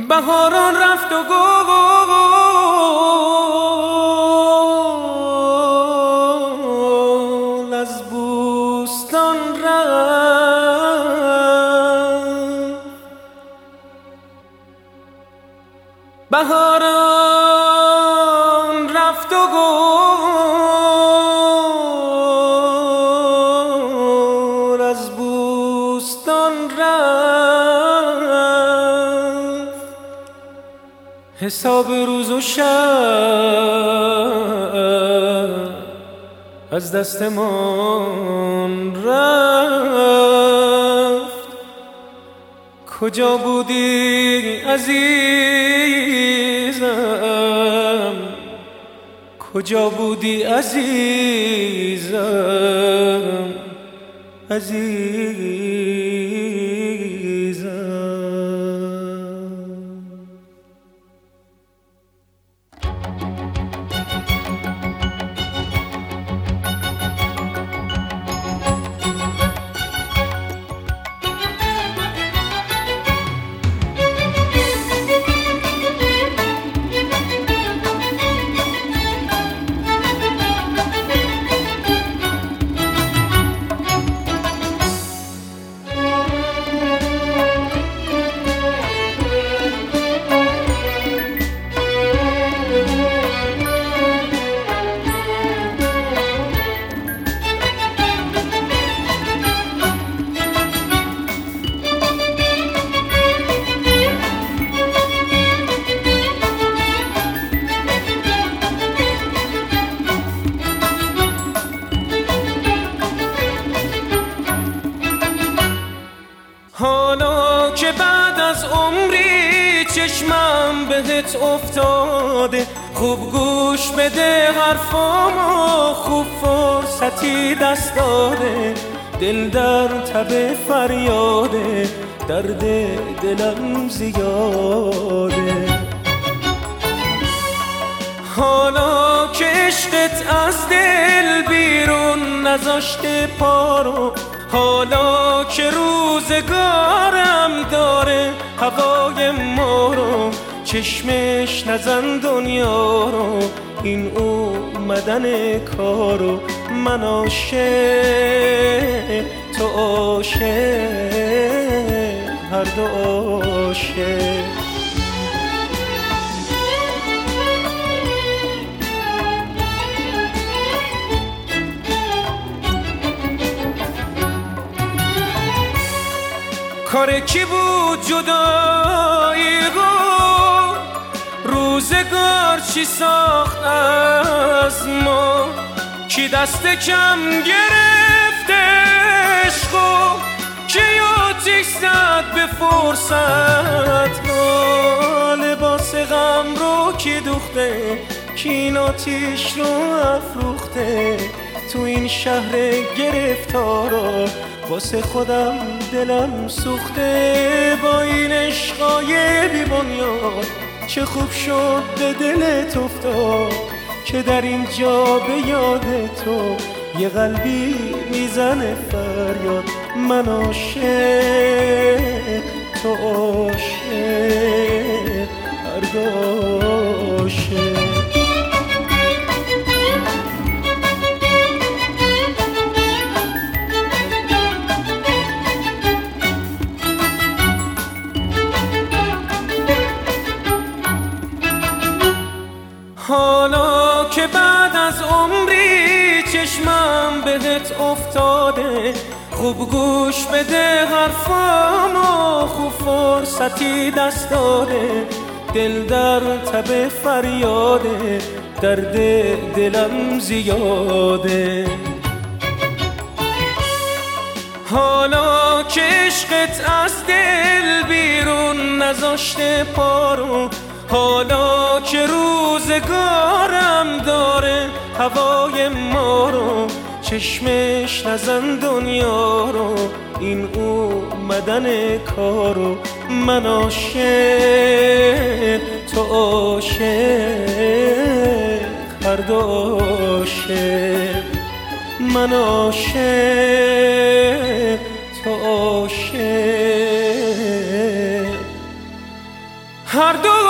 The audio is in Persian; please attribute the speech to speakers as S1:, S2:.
S1: بهاران رفت و گل از بوستان رفت. بهاران رفت و گل از بوستان رفت. حساب روز و شب از دستمان رفت. کجا بودی عزیزم، کجا بودی عزیزم، عزیزم. حالا که بعد از عمری چشمم بهت افتاده، خوب گوش بده حرفامو، خوب فرصتی دست داده. دل در تب فریاده، درد دلم زیاده. حالا که عشقت از دل بیرون نذاشته پارو، حالا که روزگارم داره هوای ما رو، چشمش نزن دنیا رو، این اومدن کارو. من عاشق تو عاشق، هر دو عاشق. کار کی بود جدایی رو، روزگار چی ساخت از ما، کی دست کم گرفت عشقو، کی آتیش زد به فرصت ما. لباس غم رو کی دوخته، کی این آتیش رو افروخته. تو این شهر گرفتارا واسه خودم دلم سوخته. با این عشقای بی بنیاد چه خوب شد به دلت افتاد، که در اینجا به یاد تو یه قلبی میزنه فریاد. من عاشق تو عاشق، هر دو عاشق. حالا که بعد از عمری چشمم بهت افتاده، خوب گوش بده حرفامو، خوب فرصتی دست داده. دل در تب فریاده، درد دلم زیاده. حالا که عشقت از دل بیرون نذاشته پارو، حالا که روزگارم داره هوای ما رو، چشمش نزن دنیا رو، این اومدن کارو. من عاشق تو عاشق، هر دو عاشق. من عاشق تو عاشق، هر دو